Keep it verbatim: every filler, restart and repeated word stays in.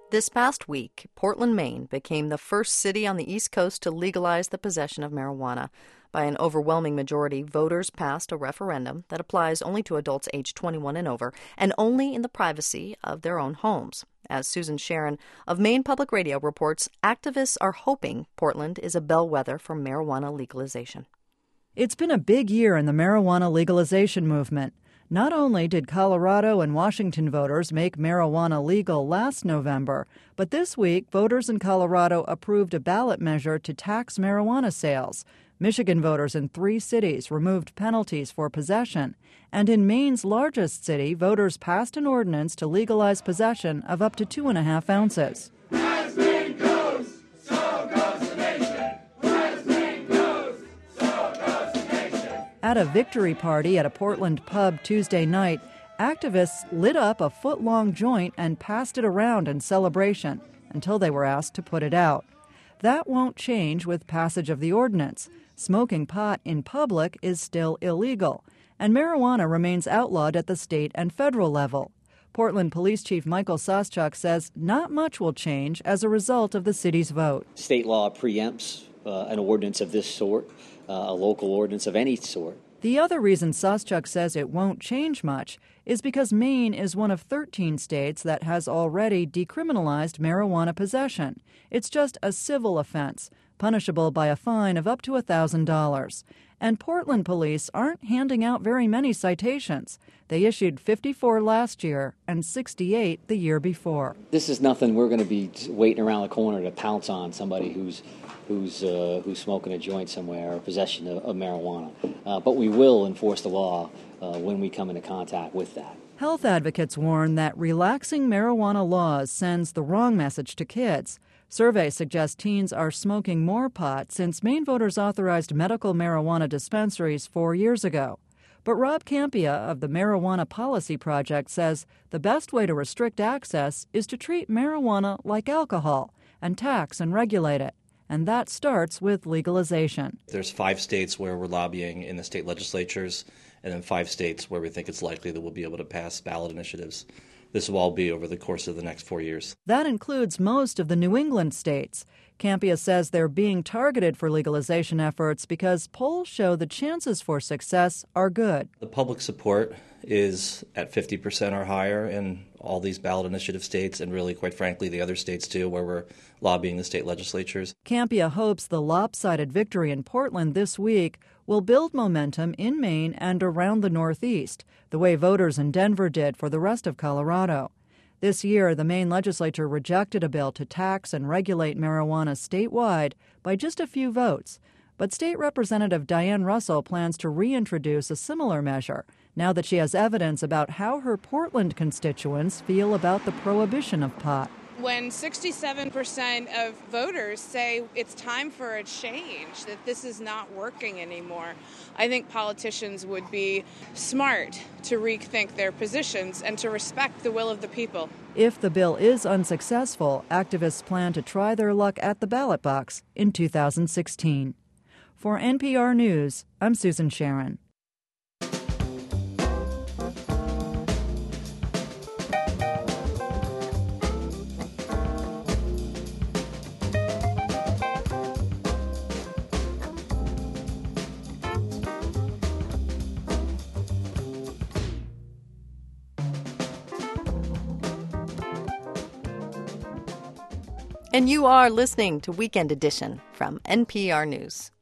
This past week, Portland, Maine became the first city on the East Coast to legalize the possession of marijuana. By an overwhelming majority, voters passed a referendum that applies only to adults aged twenty-one and over, and only in the privacy of their own homes. As Susan Sharon of Maine Public Radio reports, activists are hoping Portland is a bellwether for marijuana legalization. It's been a big year in the marijuana legalization movement. Not only did Colorado and Washington voters make marijuana legal last November, but this week voters in Colorado approved a ballot measure to tax marijuana sales. Michigan voters in three cities removed penalties for possession. And in Maine's largest city, voters passed an ordinance to legalize possession of up to two and a half ounces. As Maine goes, so goes the nation. As Maine goes, so goes the nation. At a victory party at a Portland pub Tuesday night, activists lit up a foot-long joint and passed it around in celebration until they were asked to put it out. That won't change with passage of the ordinance. Smoking pot in public is still illegal, and marijuana remains outlawed at the state and federal level. Portland Police Chief Michael Soschuk says not much will change as a result of the city's vote. State law preempts uh, an ordinance of this sort, uh, a local ordinance of any sort. The other reason Soschuk says it won't change much is because Maine is one of thirteen states that has already decriminalized marijuana possession. It's just a civil offense, punishable by a fine of up to one thousand dollars. And Portland police aren't handing out very many citations. They issued fifty-four last year and sixty-eight the year before. This is nothing we're going to be waiting around the corner to pounce on somebody who's who's uh, who's smoking a joint somewhere or possession of, of marijuana. Uh, but we will enforce the law uh, when we come into contact with that. Health advocates warn that relaxing marijuana laws sends the wrong message to kids. Surveys suggest teens are smoking more pot since Maine voters authorized medical marijuana dispensaries four years ago. But Rob Campia of the Marijuana Policy Project says the best way to restrict access is to treat marijuana like alcohol and tax and regulate it. And that starts with legalization. There's five states where we're lobbying in the state legislatures, and then five states where we think it's likely that we'll be able to pass ballot initiatives. This will all be over the course of the next four years. That includes most of the New England states. Campia says they're being targeted for legalization efforts because polls show the chances for success are good. The public support is at fifty percent or higher in all these ballot initiative states, and really, quite frankly, the other states too, where we're lobbying the state legislatures. Campia hopes the lopsided victory in Portland this week will build momentum in Maine and around the Northeast, the way voters in Denver did for the rest of Colorado. This year, the Maine legislature rejected a bill to tax and regulate marijuana statewide by just a few votes. But State Representative Diane Russell plans to reintroduce a similar measure now that she has evidence about how her Portland constituents feel about the prohibition of pot. When sixty-seven percent of voters say it's time for a change, that this is not working anymore, I think politicians would be smart to rethink their positions and to respect the will of the people. If the bill is unsuccessful, activists plan to try their luck at the ballot box in two thousand sixteen. For N P R News, I'm Susan Sharon. And you are listening to Weekend Edition from N P R News.